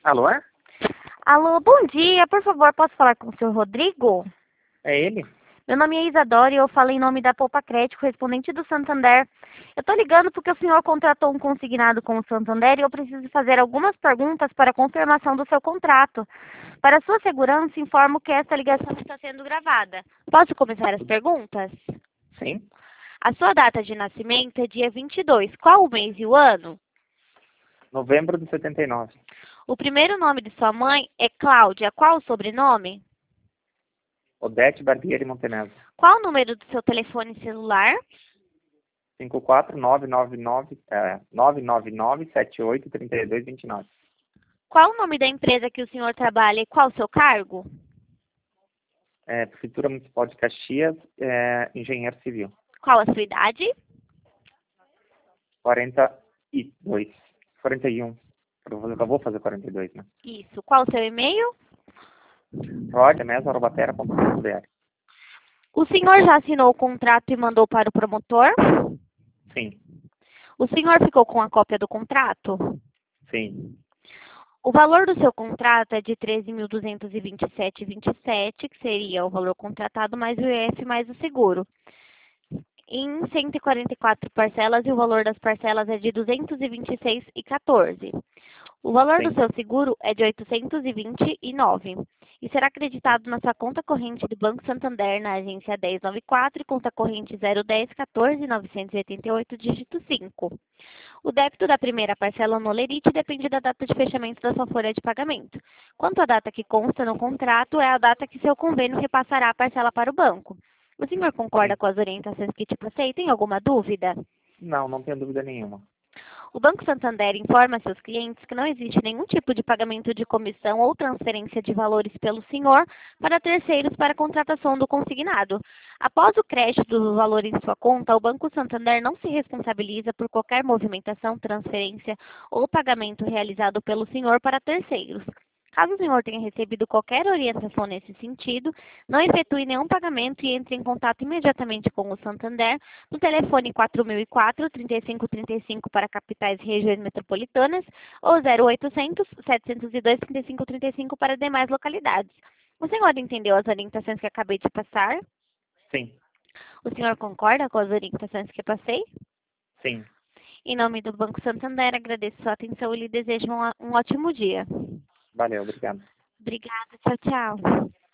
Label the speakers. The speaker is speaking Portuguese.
Speaker 1: Alô, é?
Speaker 2: Alô, bom dia. Por favor, posso falar com o senhor Rodrigo?
Speaker 1: É ele?
Speaker 2: Meu nome é Isadora e eu falo em nome da Poupa Crédito, correspondente do Santander. Eu estou ligando porque o senhor contratou um consignado com o Santander e eu preciso fazer algumas perguntas para confirmação do seu contrato. Para sua segurança, informo que esta ligação está sendo gravada. Posso começar as perguntas?
Speaker 1: Sim.
Speaker 2: A sua data de nascimento é dia 22. Qual o mês e o ano?
Speaker 1: Novembro de 79.
Speaker 2: O primeiro nome de sua mãe é Cláudia. Qual o sobrenome?
Speaker 1: Odete Barbieri Montenegro.
Speaker 2: Qual o número do seu telefone celular?
Speaker 1: 54999 783229.
Speaker 2: Qual o nome da empresa que o senhor trabalha e qual o seu cargo?
Speaker 1: Prefeitura Municipal de Caxias, engenheiro civil.
Speaker 2: Qual a sua idade?
Speaker 1: 42. 41. Eu vou fazer 42, né?
Speaker 2: Isso. Qual o seu e-mail?
Speaker 1: rodemesa@batera.com.br.
Speaker 2: O senhor já assinou o contrato e mandou para o promotor?
Speaker 1: Sim.
Speaker 2: O senhor ficou com a cópia do contrato?
Speaker 1: Sim.
Speaker 2: O valor do seu contrato é de R$ 13.227,27, que seria o valor contratado mais o IF mais o seguro. Em 144 parcelas e o valor das parcelas é de R$ 226,14. O valor do
Speaker 1: Sim.
Speaker 2: seu seguro é de R$ 829 e será acreditado na sua conta corrente do Banco Santander na agência 1094 e conta corrente 01014-988, dígito 5. O débito da primeira parcela no Lerite depende da data de fechamento da sua folha de pagamento. Quanto à data que consta no contrato, é a data que seu convênio repassará a parcela para o banco. O senhor concorda
Speaker 1: Sim.
Speaker 2: com as orientações que te passei? Tem alguma dúvida?
Speaker 1: Não tenho dúvida nenhuma.
Speaker 2: O Banco Santander informa seus clientes que não existe nenhum tipo de pagamento de comissão ou transferência de valores pelo senhor para terceiros para a contratação do consignado. Após o crédito do valor em sua conta, o Banco Santander não se responsabiliza por qualquer movimentação, transferência ou pagamento realizado pelo senhor para terceiros. Caso o senhor tenha recebido qualquer orientação nesse sentido, não efetue nenhum pagamento e entre em contato imediatamente com o Santander no telefone 4004-3535 para capitais e regiões metropolitanas ou 0800-702-3535 para demais localidades. O senhor entendeu as orientações que acabei de passar?
Speaker 1: Sim.
Speaker 2: O senhor concorda com as orientações que passei?
Speaker 1: Sim.
Speaker 2: Em nome do Banco Santander, agradeço sua atenção e lhe desejo um ótimo dia.
Speaker 1: Valeu, obrigado.
Speaker 2: Obrigada, tchau, tchau.